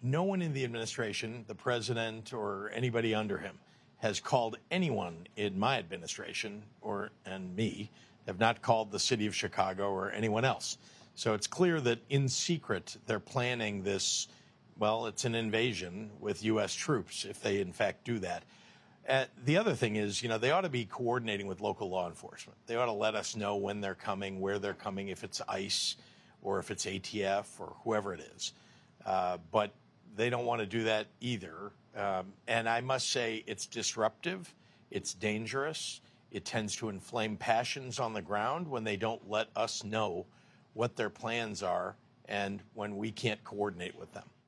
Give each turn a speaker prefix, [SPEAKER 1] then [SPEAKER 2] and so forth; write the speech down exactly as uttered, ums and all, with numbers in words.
[SPEAKER 1] No one in the administration, the president or anybody under him, has called anyone in my administration or and me have not called the city of Chicago or anyone else. So it's clear that in secret they're planning this. Well, it's an invasion with U S troops if they in fact do that. Uh, the other thing is, you know, they ought to be coordinating with local law enforcement. They ought to let us know when they're coming, where they're coming, if it's ICE or if it's A T F or whoever it is. Uh, but they don't want to do that either. Um, and I must say it's disruptive. It's dangerous. It tends to inflame passions on the ground when they don't let us know what their plans are and when we can't coordinate with them.